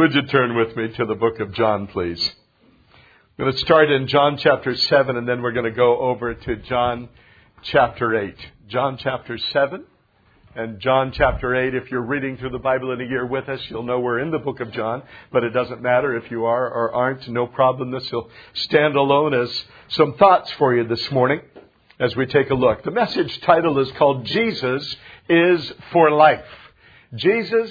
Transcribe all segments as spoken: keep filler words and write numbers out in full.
Would you turn with me to the book of John, please? I'm going to start in John chapter seven, and then we're going to go over to John chapter eight. John chapter seven and John chapter eight. If you're reading through the Bible in a year with us, you'll know we're in the book of John, but it doesn't matter if you are or aren't. No problem. This will stand alone as some thoughts for you this morning as we take a look. The message title is called Jesus is for Life. Jesus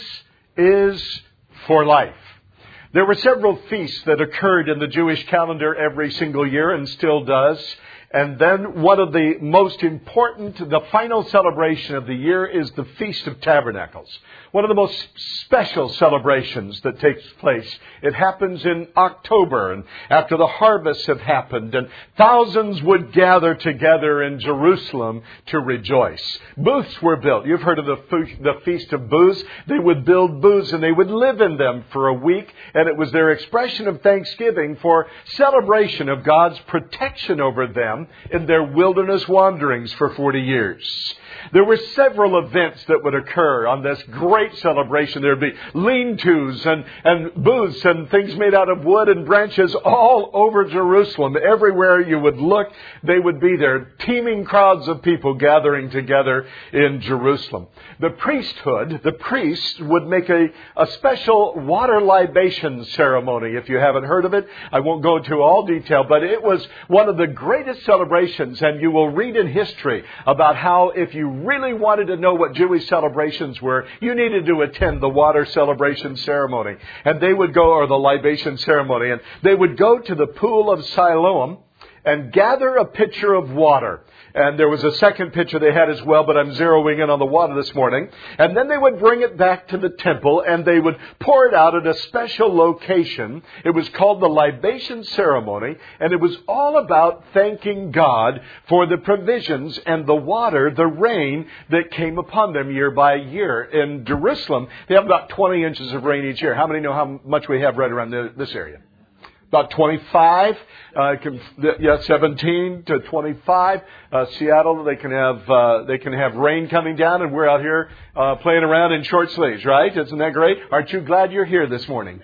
is for life. There were several feasts that occurred in the Jewish calendar every single year and still does. And then one of the most important, the final celebration of the year is the Feast of Tabernacles. One of the most special celebrations that takes place. It happens in October and after the harvests have happened, and thousands would gather together in Jerusalem to rejoice. Booths were built. You've heard of the, the Feast of Booths. They would build booths and they would live in them for a week, and it was their expression of thanksgiving for celebration of God's protection over them in their wilderness wanderings for forty years. There were several events that would occur on this great celebration. There would be lean-tos and, and booths and things made out of wood and branches all over Jerusalem. Everywhere you would look, they would be there. Teeming crowds of people gathering together in Jerusalem. The priesthood, the priests would make a, a special water libation ceremony. If you haven't heard of it, I won't go into all detail, but it was one of the greatest celebrations, and you will read in history about how if you really wanted to know what Jewish celebrations were, you needed to attend the water celebration ceremony. And they would go, or the libation ceremony, and they would go to the pool of Siloam and gather a pitcher of water. And there was a second pitcher they had as well, but I'm zeroing in on the water this morning. And then they would bring it back to the temple and they would pour it out at a special location. It was called the libation ceremony, and it was all about thanking God for the provisions and the water, the rain that came upon them year by year. In Jerusalem, they have about twenty inches of rain each year. How many know how much we have right around this area? About twenty-five, uh, can, yeah, seventeen to twenty-five. Uh, Seattle, they can have uh, they can have rain coming down, and we're out here uh, playing around in short sleeves, right? Isn't that great? Aren't you glad you're here this morning?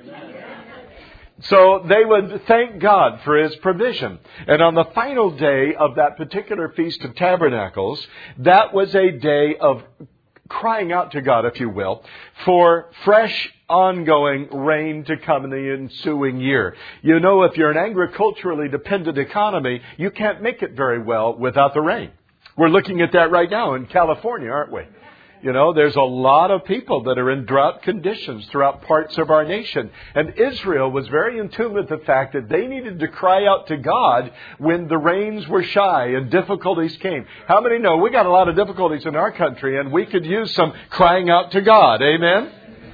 So they would thank God for His provision. And on the final day of that particular Feast of Tabernacles, that was a day of crying out to God, if you will, for fresh, ongoing rain to come in the ensuing year. You know, if you're an agriculturally dependent economy, you can't make it very well without the rain. We're looking at that right now in California, aren't we? You know, there's a lot of people that are in drought conditions throughout parts of our nation. And Israel was very in tune with the fact that they needed to cry out to God when the rains were shy and difficulties came. How many know we got a lot of difficulties in our country and we could use some crying out to God? Amen?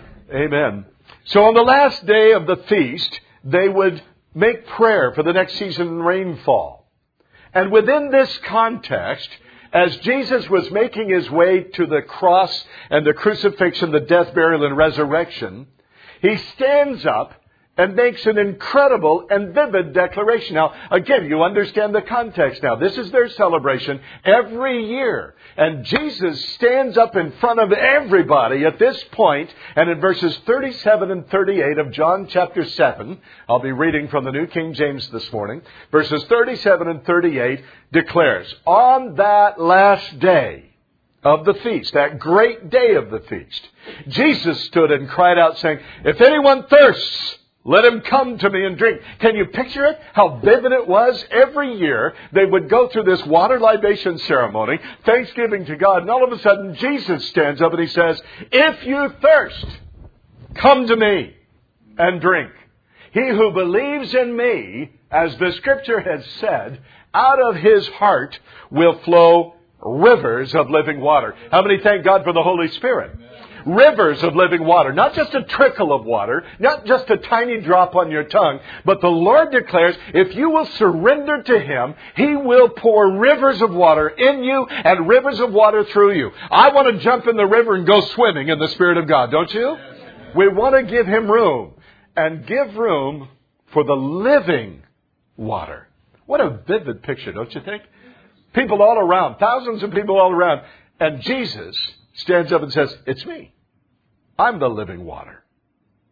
Amen. So on the last day of the feast, they would make prayer for the next season rainfall. And within this context, as Jesus was making His way to the cross and the crucifixion, the death, burial, and resurrection, He stands up and makes an incredible and vivid declaration. Now, again, you understand the context now. This is their celebration every year. And Jesus stands up in front of everybody at this point, and in verses thirty-seven and thirty-eight of John chapter seven, I'll be reading from the New King James this morning, verses thirty-seven and thirty-eight declares, on that last day of the feast, that great day of the feast, Jesus stood and cried out saying, if anyone thirsts, let him come to me and drink. Can you picture it? How vivid it was? Every year they would go through this water libation ceremony, thanksgiving to God, and all of a sudden Jesus stands up and He says, if you thirst, come to me and drink. He who believes in me, as the Scripture has said, out of his heart will flow rivers of living water. How many thank God for the Holy Spirit? Rivers of living water. Not just a trickle of water, not just a tiny drop on your tongue, but the Lord declares if you will surrender to Him, He will pour rivers of water in you and rivers of water through you. I want to jump in the river and go swimming in the Spirit of God, don't you? We want to give Him room and give room for the living water. What a vivid picture, don't you think? People all around, thousands of people all around, and Jesus stands up and says, it's me. I'm the living water.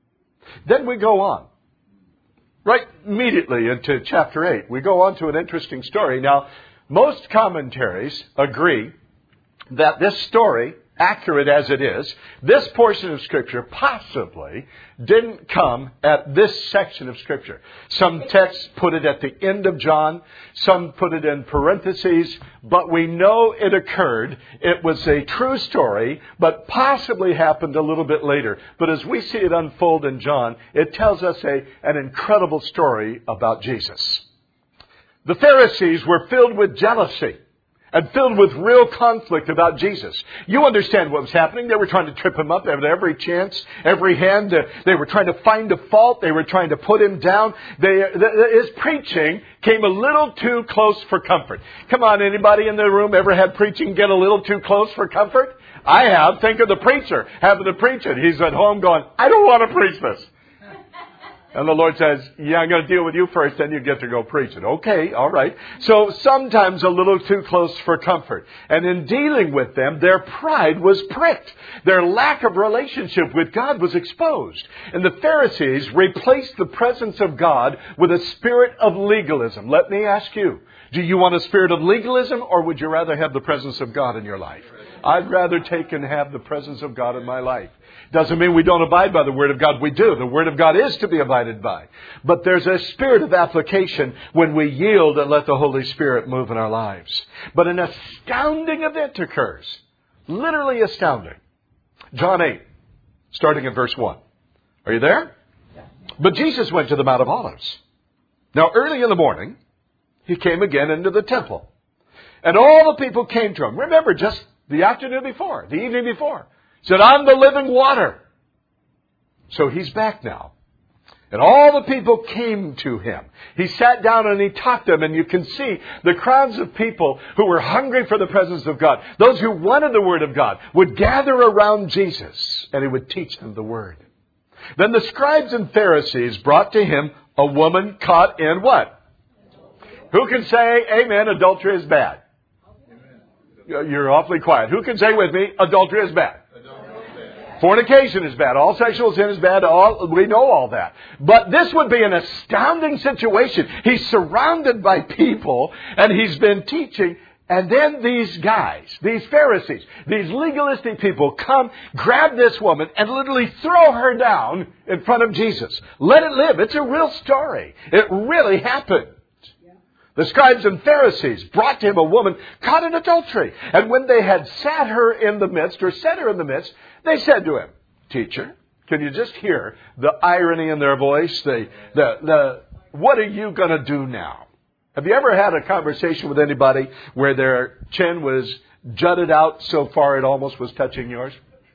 Then we go on. Right immediately into chapter eight. We go on to an interesting story. Now, most commentaries agree that this story, accurate as it is, this portion of Scripture possibly didn't come at this section of Scripture. Some texts put it at the end of John. Some put it in parentheses. But we know it occurred. It was a true story, but possibly happened a little bit later. But as we see it unfold in John, it tells us a, an incredible story about Jesus. The Pharisees were filled with jealousy and filled with real conflict about Jesus. You understand what was happening. They were trying to trip him up at every chance, every hand. They were trying to find a fault. They were trying to put him down. They, his preaching came a little too close for comfort. Come on, anybody in the room ever had preaching get a little too close for comfort? I have. Think of the preacher having to preach it. He's at home going, I don't want to preach this. And the Lord says, yeah, I'm going to deal with you first, then you get to go preach it. Okay, all right. So sometimes a little too close for comfort. And in dealing with them, their pride was pricked. Their lack of relationship with God was exposed. And the Pharisees replaced the presence of God with a spirit of legalism. Let me ask you, do you want a spirit of legalism, or would you rather have the presence of God in your life? I'd rather take and have the presence of God in my life. Doesn't mean we don't abide by the Word of God. We do. The Word of God is to be abided by. But there's a spirit of application when we yield and let the Holy Spirit move in our lives. But an astounding event occurs. Literally astounding. John eight, starting at verse one. Are you there? But Jesus went to the Mount of Olives. Now early in the morning, He came again into the temple. And all the people came to Him. Remember, just the afternoon before, the evening before. Said, I'm the living water. So He's back now. And all the people came to Him. He sat down and He taught them. And you can see the crowds of people who were hungry for the presence of God. Those who wanted the Word of God would gather around Jesus. And He would teach them the Word. Then the scribes and Pharisees brought to Him a woman caught in what? Who can say, amen, adultery is bad? You're awfully quiet. Who can say with me, adultery is bad? Fornication is bad. All sexual sin is bad. All, we know all that. But this would be an astounding situation. He's surrounded by people and He's been teaching. And then these guys, these Pharisees, these legalistic people come, grab this woman and literally throw her down in front of Jesus. Let it live. It's a real story. It really happened. The scribes and Pharisees brought to Him a woman caught in adultery. And when they had sat her in the midst, or set her in the midst, they said to Him, Teacher, can you just hear the irony in their voice? The, the, the, what are you going to do now? Have you ever had a conversation with anybody where their chin was jutted out so far it almost was touching yours?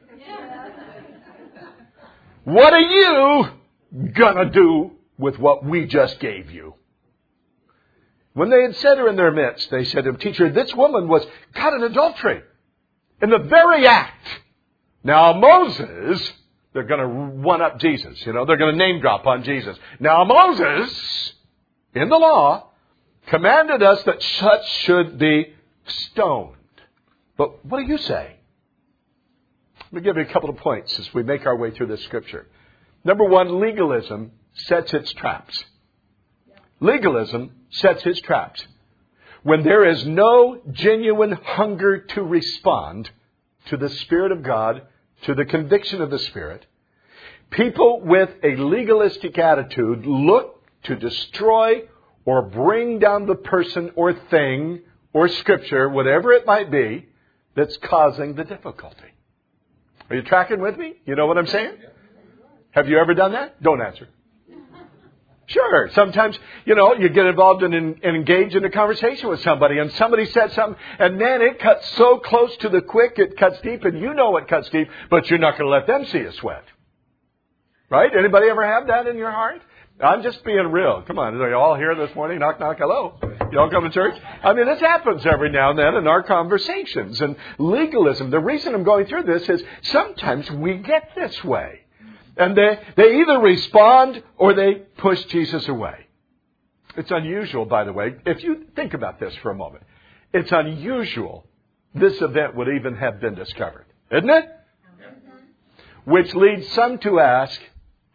What are you going to do with what we just gave you? When they had set her in their midst, they said to Him, Teacher, this woman was caught in adultery in the very act. Now Moses, they're going to one up Jesus. You know, they're going to name drop on Jesus. Now Moses, in the law, commanded us that such should be stoned. But what do you say? Let me give you a couple of points as we make our way through this scripture. Number one, legalism sets its traps. Legalism sets its traps. When there is no genuine hunger to respond to the Spirit of God, to the conviction of the Spirit, people with a legalistic attitude look to destroy or bring down the person or thing or scripture, whatever it might be, that's causing the difficulty. Are you tracking with me? You know what I'm saying? Have you ever done that? Don't answer. Sure. Sometimes, you know, you get involved in and engage in a conversation with somebody and somebody said something and man, it cuts so close to the quick, it cuts deep and you know it cuts deep, but you're not going to let them see you sweat. Right? Anybody ever have that in your heart? I'm just being real. Come on. Are you all here this morning? Knock, knock, hello. You all come to church? I mean, this happens every now and then in our conversations. And legalism, the reason I'm going through this is sometimes we get this way. And they, they either respond or they push Jesus away. It's unusual, by the way. If you think about this for a moment, it's unusual this event would even have been discovered. Isn't it? Mm-hmm. Which leads some to ask,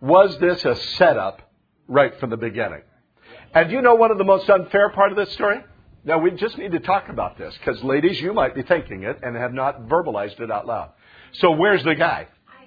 was this a setup right from the beginning? And you know one of the most unfair part of this story? Now, we just need to talk about this, because ladies, you might be thinking it and have not verbalized it out loud. So where's the guy?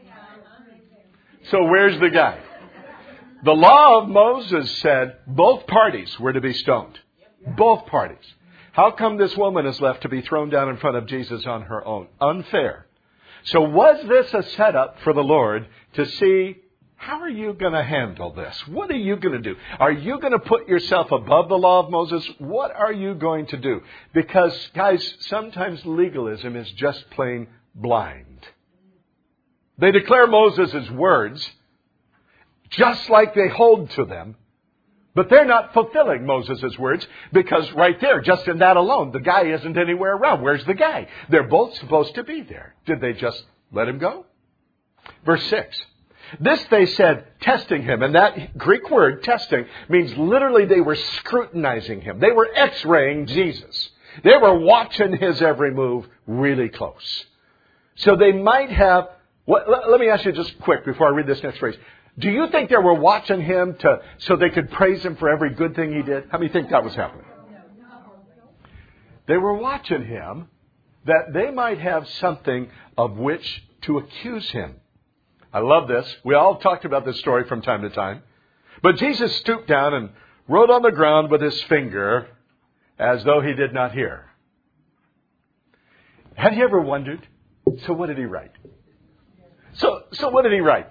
So where's the guy? The law of Moses said both parties were to be stoned. Both parties. How come this woman is left to be thrown down in front of Jesus on her own? Unfair. So was this a setup for the Lord to see, how are you going to handle this? What are you going to do? Are you going to put yourself above the law of Moses? What are you going to do? Because, guys, sometimes legalism is just plain blind. They declare Moses' words just like they hold to them, but they're not fulfilling Moses' words, because right there, just in that alone, the guy isn't anywhere around. Where's the guy? They're both supposed to be there. Did they just let him go? Verse six. This they said, testing him. And that Greek word, testing, means literally they were scrutinizing him. They were x-raying Jesus. They were watching his every move really close. So they might have... What, let, let me ask you just quick before I read this next phrase. Do you think they were watching him to so they could praise him for every good thing he did? How many think that was happening? They were watching him that they might have something of which to accuse him. I love this. We all talked about this story from time to time. But Jesus stooped down and wrote on the ground with his finger as though he did not hear. Have you ever wondered, so what did he write? So, so what did he write?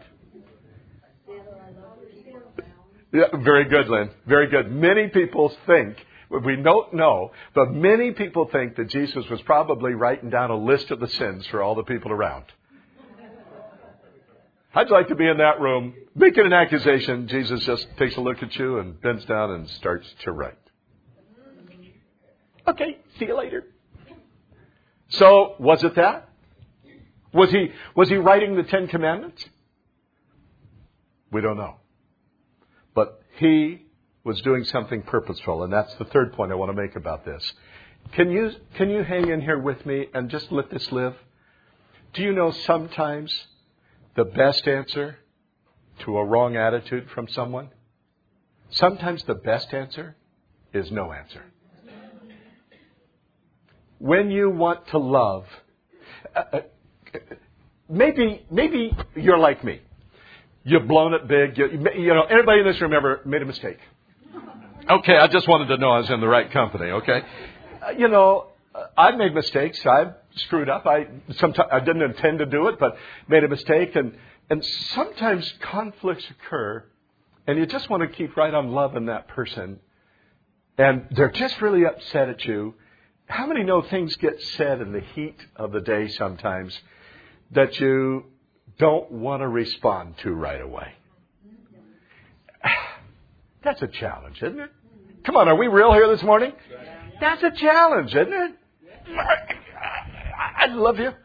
Yeah, very good, Lynn. Very good. Many people think, we don't know, but many people think that Jesus was probably writing down a list of the sins for all the people around. I'd like to be in that room, making an accusation. Jesus just takes a look at you and bends down and starts to write. Okay, see you later. So, was it that? Was he, was he writing the Ten Commandments? We don't know. But he was doing something purposeful, and that's the third point I want to make about this. Can you, can you hang in here with me and just let this live? Do you know sometimes the best answer to a wrong attitude from someone? Sometimes the best answer is no answer. When you want to love, uh, maybe, maybe you're like me. You've blown it big. You, you know, everybody in this room ever made a mistake? Okay, I just wanted to know I was in the right company, okay? Uh, you know, I've made mistakes. I've screwed up. I sometimes I didn't intend to do it, but made a mistake. And, and sometimes conflicts occur, and you just want to keep right on loving that person. And they're just really upset at you. How many know things get said in the heat of the day sometimes that you don't want to respond to right away? That's a challenge, isn't it? Come on, are we real here this morning? That's a challenge, isn't it? I love you.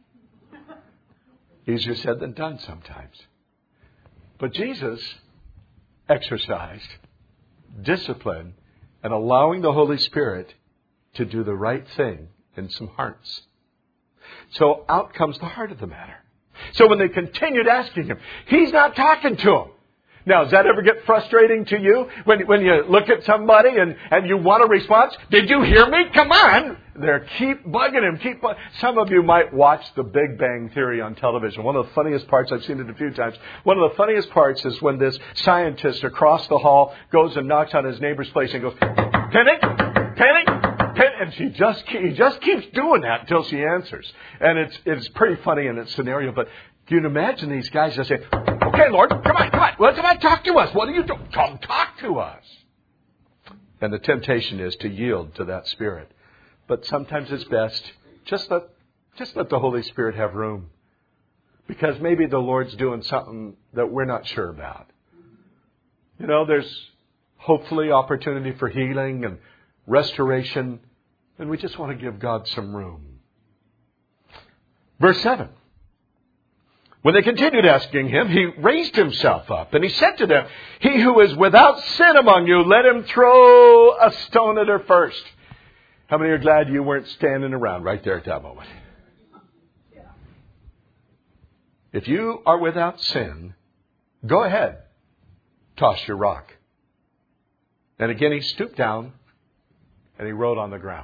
Easier said than done sometimes. But Jesus exercised discipline and allowing the Holy Spirit to do the right thing in some hearts. So out comes the heart of the matter. So when they continued asking him, he's not talking to them. Now, does that ever get frustrating to you? When, when you look at somebody and, and you want a response? Did you hear me? Come on! They're keep bugging him. Keep bu- Some of you might watch The Big Bang Theory on television. One of the funniest parts, I've seen it a few times, one of the funniest parts is when this scientist across the hall goes and knocks on his neighbor's place and goes, Penny? Penny? And she just he just keeps doing that until she answers. And it's it's pretty funny in its scenario. But you can imagine these guys just saying, okay, Lord, come on, come on. Well, come on, talk to us. What are you doing? Come talk to us. And the temptation is to yield to that Spirit. But sometimes it's best just let, just let the Holy Spirit have room. Because maybe the Lord's doing something that we're not sure about. You know, there's hopefully opportunity for healing and restoration. And we just want to give God some room. Verse seven. When they continued asking him, he raised himself up and he said to them, he who is without sin among you, let him throw a stone at her first. How many are glad you weren't standing around right there at that moment? If you are without sin, Go ahead. Toss your rock. And again he stooped down and he wrote on the ground.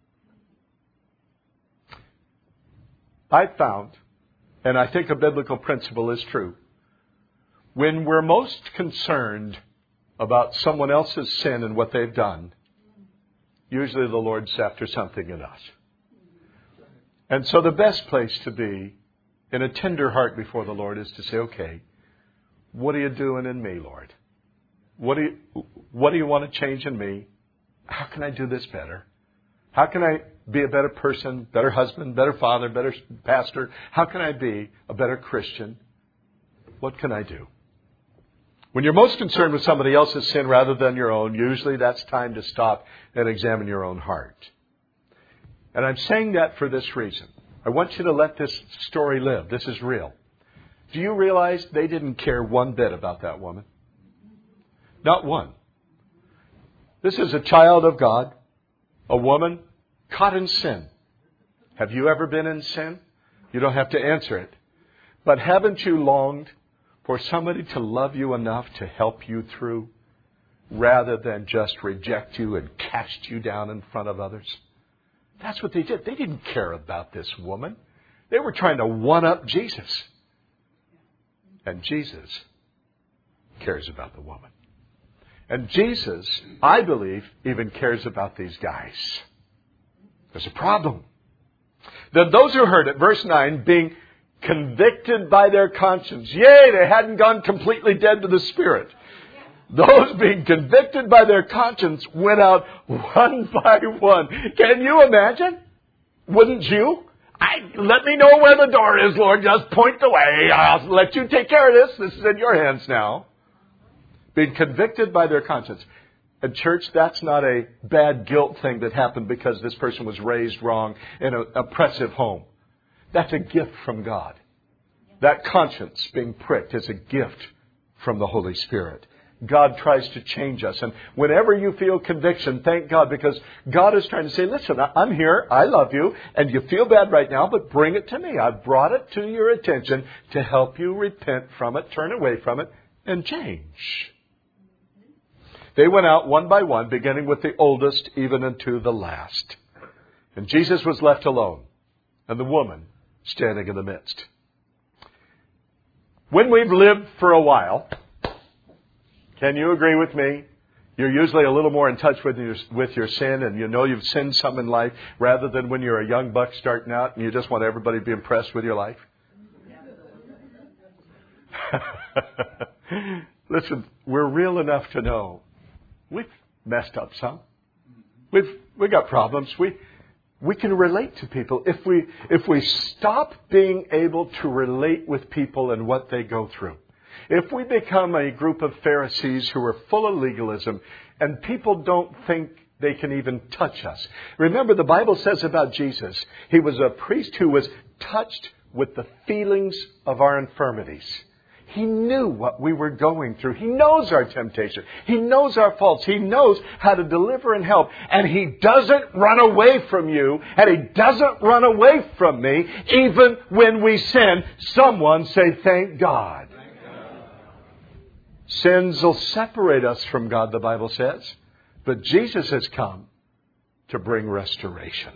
I found, and I think a biblical principle is true, when we're most concerned about someone else's sin and what they've done, usually the Lord's after something in us. And so the best place to be in a tender heart before the Lord is to say, okay, what are you doing in me, Lord? What do you, what do you want to change in me? How can I do this better? How can I be a better person, better husband, better father, better pastor? How can I be a better Christian? What can I do? When you're most concerned with somebody else's sin rather than your own, usually that's time to stop and examine your own heart. And I'm saying that for this reason. I want you to let this story live. This is real. Do you realize they didn't care one bit about that woman? Not one. This is a child of God, a woman caught in sin. Have you ever been in sin? You don't have to answer it. But haven't you longed for somebody to love you enough to help you through rather than just reject you and cast you down in front of others? That's what they did. They didn't care about this woman. They were trying to one-up Jesus. And Jesus cares about the woman. And Jesus, I believe, even cares about these guys. There's a problem. Then those who heard it, verse nine, being convicted by their conscience. Yea, they hadn't gone completely dead to the Spirit. Those being convicted by their conscience went out one by one. Can you imagine? Wouldn't you? I, let me know where the door is, Lord. Just point the way. I'll let you take care of this. This is in your hands now. Being convicted by their conscience. And church, that's not a bad guilt thing that happened because this person was raised wrong in an oppressive home. That's a gift from God. That conscience being pricked is a gift from the Holy Spirit. God tries to change us. And whenever you feel conviction, thank God, because God is trying to say, listen, I'm here, I love you, and you feel bad right now, but bring it to me. I've brought it to your attention to help you repent from it, turn away from it, and change. They went out one by one, beginning with the oldest, even unto the last. And Jesus was left alone, and the woman standing in the midst. When we've lived for a while, can you agree with me? You're usually a little more in touch with your, with your sin, and you know you've sinned some in life, rather than when you're a young buck starting out and you just want everybody to be impressed with your life. Listen, we're real enough to know we've messed up some. We've we got problems. We we can relate to people if we if we stop being able to relate with people and what they go through. If we become a group of Pharisees who are full of legalism and people don't think they can even touch us. Remember, the Bible says about Jesus, He was a priest who was touched with the feelings of our infirmities. He knew what we were going through. He knows our temptation. He knows our faults. He knows how to deliver and help. And He doesn't run away from you. And He doesn't run away from me. Even when we sin, someone say, thank God. Sins will separate us from God, the Bible says. But Jesus has come to bring restoration.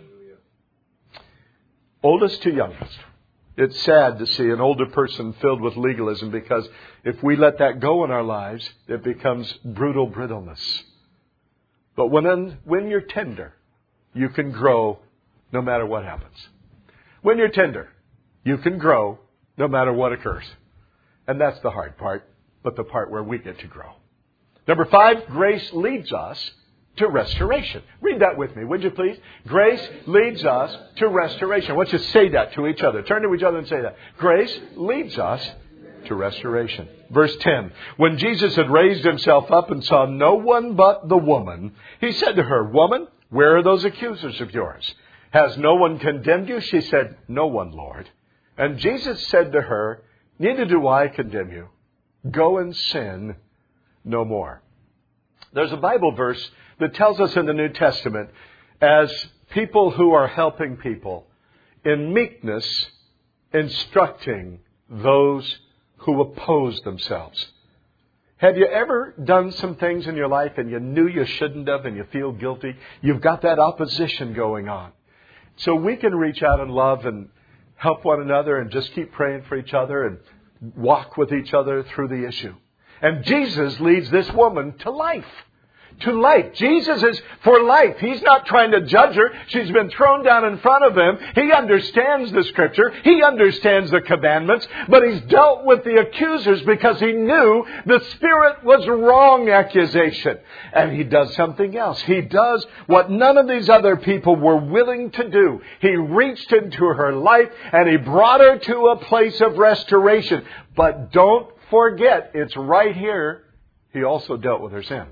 Oldest to youngest. It's sad to see an older person filled with legalism, because if we let that go in our lives, it becomes brutal brittleness. But when, when you're tender, you can grow no matter what happens. When you're tender, you can grow no matter what occurs. And that's the hard part, but the part where we get to grow. Number five, grace leads us to restoration. Read that with me, would you please? Grace leads us to restoration. I want you to say that to each other. Turn to each other and say that. Grace leads us to restoration. Verse ten. When Jesus had raised Himself up and saw no one but the woman, He said to her, Woman, where are those accusers of yours? Has no one condemned you? She said, No one, Lord. And Jesus said to her, Neither do I condemn you. Go and sin no more. There's a Bible verse that tells us in the New Testament, as people who are helping people, in meekness, instructing those who oppose themselves. Have you ever done some things in your life and you knew you shouldn't have and you feel guilty? You've got that opposition going on. So we can reach out and love and help one another and just keep praying for each other and walk with each other through the issue. And Jesus leads this woman to life. To life. Jesus is for life. He's not trying to judge her. She's been thrown down in front of him. He understands the Scripture. He understands the commandments. But he's dealt with the accusers because he knew the spirit was wrong accusation. And he does something else. He does what none of these other people were willing to do. He reached into her life and he brought her to a place of restoration. But don't forget, it's right here, he also dealt with her sin.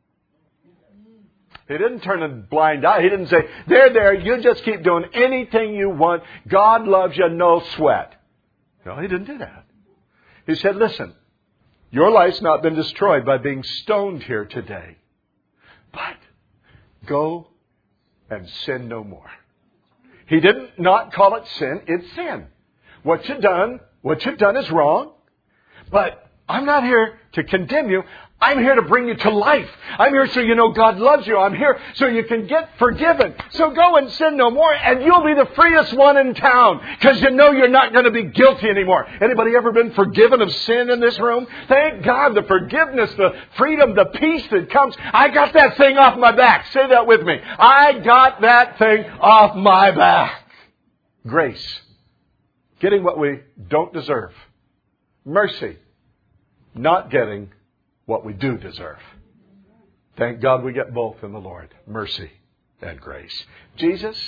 He didn't turn a blind eye. He didn't say, there, there, you just keep doing anything you want. God loves you, no sweat. No, he didn't do that. He said, listen, your life's not been destroyed by being stoned here today. But go and sin no more. He didn't not call it sin, it's sin. What you've done, what you've done is wrong. But I'm not here to condemn you. I'm here to bring you to life. I'm here so you know God loves you. I'm here so you can get forgiven. So go and sin no more and you'll be the freest one in town because you know you're not going to be guilty anymore. Anybody ever been forgiven of sin in this room? Thank God, the forgiveness, the freedom, the peace that comes. I got that thing off my back. Say that with me. I got that thing off my back. Grace. Getting what we don't deserve. Mercy. Not getting what we do deserve. Thank God we get both in the Lord. Mercy and grace. Jesus,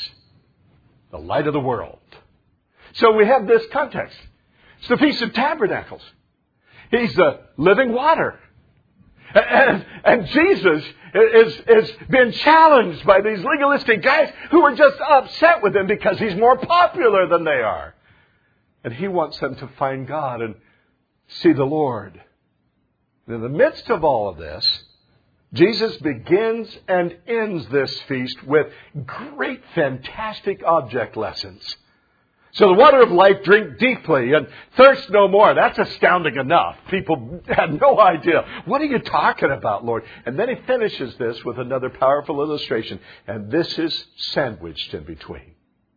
the light of the world. So we have this context. It's the Feast of Tabernacles. He's the living water. And, and Jesus is, is being challenged by these legalistic guys who are just upset with him because he's more popular than they are. And he wants them to find God and see the Lord. In the midst of all of this, Jesus begins and ends this feast with great, fantastic object lessons. So the water of life, drink deeply and thirst no more. That's astounding enough. People had no idea. What are you talking about, Lord? And then he finishes this with another powerful illustration. And this is sandwiched in between.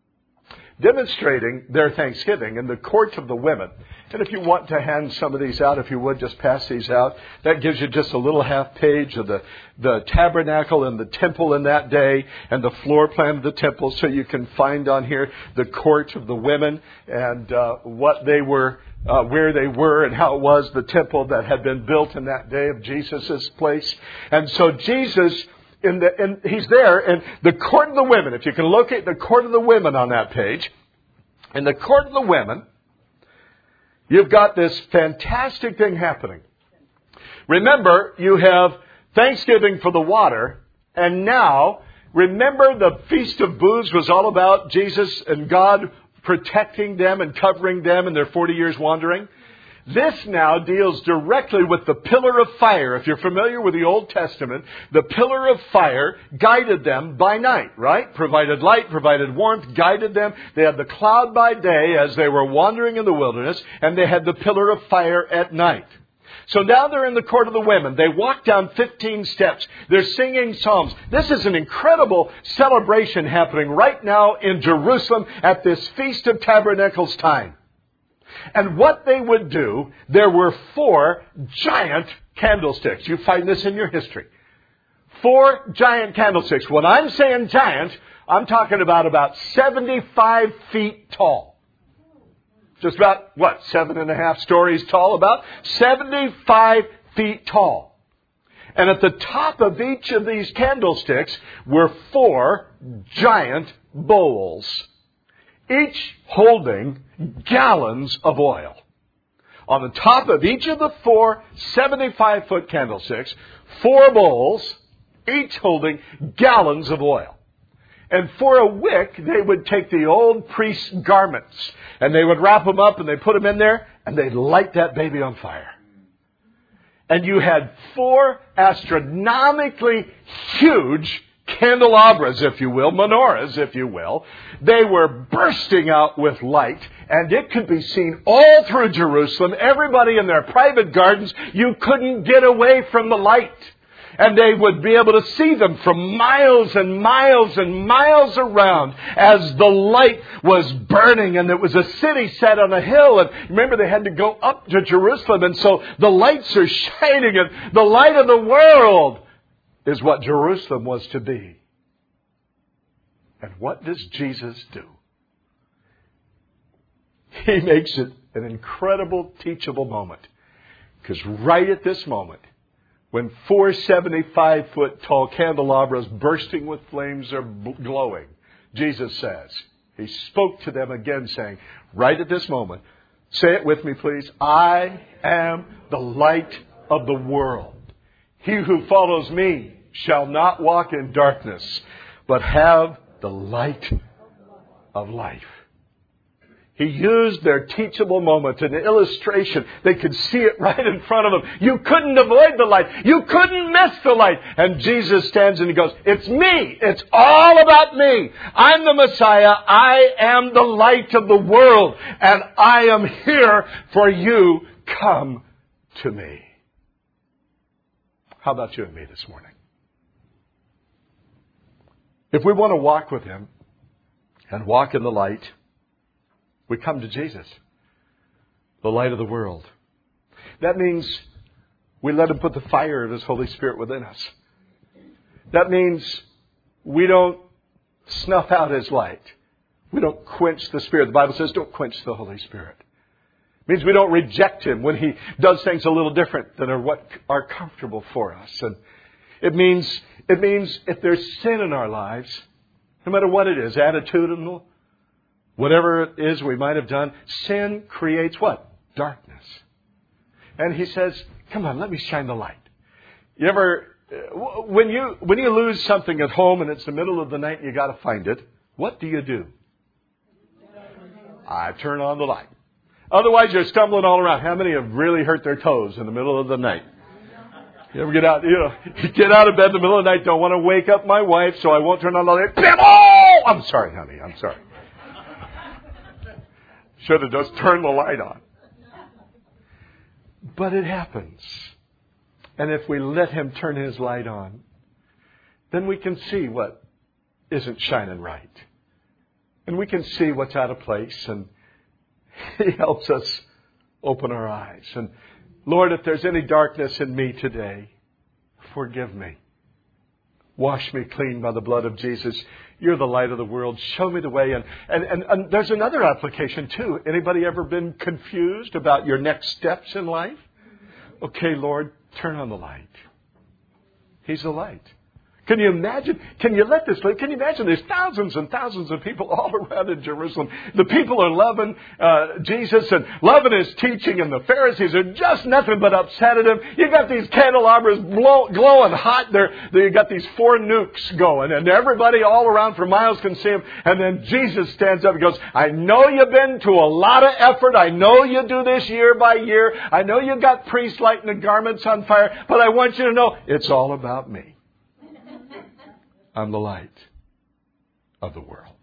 Demonstrating their thanksgiving in the court of the women. And if you want to hand some of these out, if you would, just pass these out. That gives you just a little half page of the, the tabernacle and the temple in that day and the floor plan of the temple, so you can find on here the court of the women and uh, what they were, uh, where they were and how it was the temple that had been built in that day of Jesus' place. And so Jesus... In the, in, he's there in the court of the women. If you can locate the court of the women on that page. In the court of the women, you've got this fantastic thing happening. Remember, you have Thanksgiving for the water. And now, remember the Feast of Booths was all about Jesus and God protecting them and covering them in their forty years wandering. This now deals directly with the pillar of fire. If you're familiar with the Old Testament, the pillar of fire guided them by night, right? Provided light, provided warmth, guided them. They had the cloud by day as they were wandering in the wilderness, and they had the pillar of fire at night. So now they're in the court of the women. They walk down fifteen steps. They're singing psalms. This is an incredible celebration happening right now in Jerusalem at this Feast of Tabernacles time. And what they would do, there were four giant candlesticks. You find this in your history. Four giant candlesticks. When I'm saying giant, I'm talking about about seventy-five feet tall. Just about, what, seven and a half stories tall? About seventy-five feet tall. And at the top of each of these candlesticks were four giant bowls, each holding gallons of oil. On the top of each of the four seventy-five foot candlesticks, four bowls, each holding gallons of oil. And for a wick, they would take the old priest's garments, and they would wrap them up, and they'd put them in there, and they'd light that baby on fire. And you had four astronomically huge candelabras, if you will, menorahs, if you will. They were bursting out with light, and it could be seen all through Jerusalem. Everybody in their private gardens, you couldn't get away from the light. And they would be able to see them from miles and miles and miles around as the light was burning. And it was a city set on a hill. And remember, they had to go up to Jerusalem. And so the lights are shining. And the light of the world is what Jerusalem was to be. And what does Jesus do? He makes it an incredible, teachable moment. Because right at this moment, when four seventy-five foot tall candelabras bursting with flames are glowing, Jesus says, He spoke to them again saying, right at this moment, say it with me please, I am the light of the world. He who follows me shall not walk in darkness, but have the light of life. He used their teachable moment, an illustration. They could see it right in front of them. You couldn't avoid the light. You couldn't miss the light. And Jesus stands and He goes, it's me. It's all about me. I'm the Messiah. I am the light of the world. And I am here for you. Come to me. How about you and me this morning? If we want to walk with Him and walk in the light, we come to Jesus, the light of the world. That means we let Him put the fire of His Holy Spirit within us. That means we don't snuff out His light. We don't quench the Spirit. The Bible says don't quench the Holy Spirit. It means we don't reject Him when He does things a little different than are what are comfortable for us. And it means, it means if there's sin in our lives, no matter what it is, attitudinal, whatever it is we might have done, sin creates what? Darkness. And He says, come on, let me shine the light. You ever, when you, when you lose something at home and it's the middle of the night and you got to find it, what do you do? I turn on the light. Otherwise you're stumbling all around. How many have really hurt their toes in the middle of the night? You ever get out, you know, you get out of bed in the middle of the night, don't want to wake up my wife, so I won't turn on the light. Bam! Oh! I'm sorry, honey, I'm sorry. Should have just turned the light on. But it happens. And if we let Him turn His light on, then we can see what isn't shining right. And we can see what's out of place. And He helps us open our eyes. And Lord, if there's any darkness in me today, forgive me. Wash me clean by the blood of Jesus. You're the light of the world. Show me the way. And, and, and, and there's another application too. Anybody ever been confused about your next steps in life? Okay, Lord, turn on the light. He's the light. Can you imagine? Can you let this live? Can you imagine? There's thousands and thousands of people all around in Jerusalem. The people are loving uh, Jesus and loving His teaching, and the Pharisees are just nothing but upset at Him. You got these candelabras blow, glowing hot. They're, they got these four nukes going, and everybody all around for miles can see Him. And then Jesus stands up and goes, I know you've been to a lot of effort. I know you do this year by year. I know you got priests lighting the garments on fire, but I want you to know it's all about me. I'm the light of the world.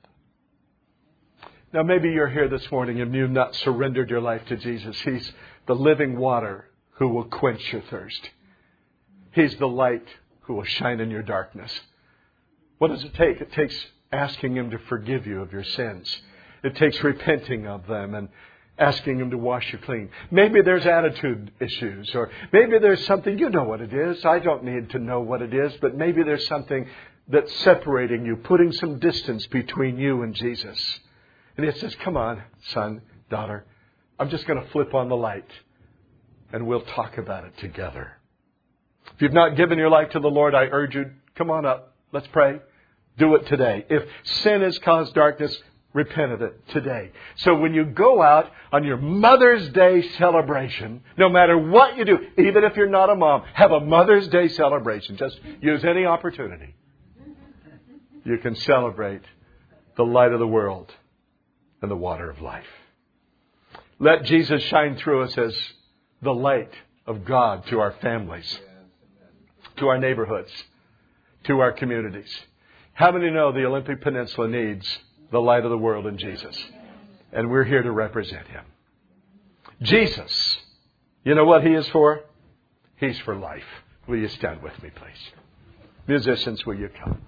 Now maybe you're here this morning and you've not surrendered your life to Jesus. He's the living water who will quench your thirst. He's the light who will shine in your darkness. What does it take? It takes asking Him to forgive you of your sins. It takes repenting of them and asking Him to wash you clean. Maybe there's attitude issues, or maybe there's something, you know what it is. I don't need to know what it is, but maybe there's something that's separating you, putting some distance between you and Jesus. And He says, come on, son, daughter, I'm just going to flip on the light and we'll talk about it together. If you've not given your life to the Lord, I urge you, come on up. Let's pray. Do it today. If sin has caused darkness, repent of it today. So when you go out on your Mother's Day celebration, no matter what you do, even if you're not a mom, have a Mother's Day celebration. Just use any opportunity. You can celebrate the light of the world and the water of life. Let Jesus shine through us as the light of God to our families, to our neighborhoods, to our communities. How many know the Olympic Peninsula needs the light of the world in Jesus? And we're here to represent Him. Jesus, you know what He is for? He's for life. Will you stand with me, please? Musicians, will you come?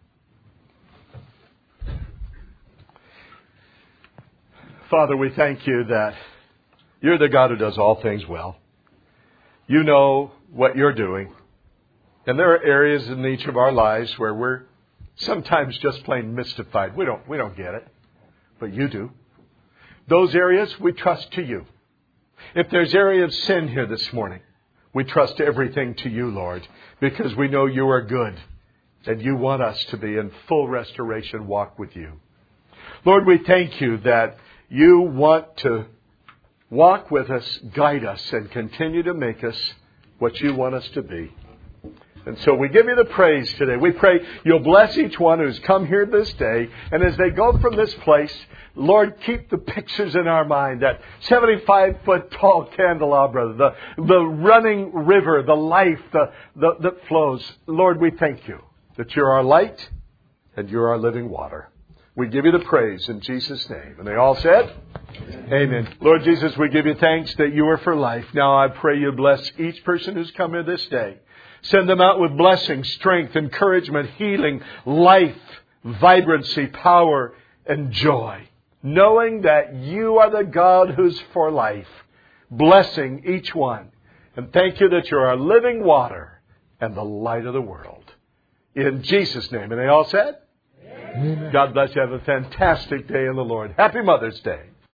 Father, we thank You that You're the God who does all things well. You know what You're doing. And there are areas in each of our lives where we're sometimes just plain mystified. We don't, we don't get it. But You do. Those areas we trust to You. If there's area of sin here this morning, we trust everything to You, Lord, because we know You are good and You want us to be in full restoration walk with You. Lord, we thank You that You want to walk with us, guide us, and continue to make us what You want us to be. And so we give You the praise today. We pray You'll bless each one who's come here this day. And as they go from this place, Lord, keep the pictures in our mind. That seventy-five foot tall candelabra, the, the running river, the life the, the, that flows. Lord, we thank You that You're our light and You're our living water. We give You the praise in Jesus' name. And they all said, Amen. Amen. Lord Jesus, we give You thanks that You are for life. Now I pray You bless each person who's come here this day. Send them out with blessing, strength, encouragement, healing, life, vibrancy, power, and joy. Knowing that You are the God who's for life. Blessing each one. And thank You that You're our living water and the light of the world. In Jesus' name. And they all said? Amen. God bless you. Have a fantastic day in the Lord. Happy Mother's Day.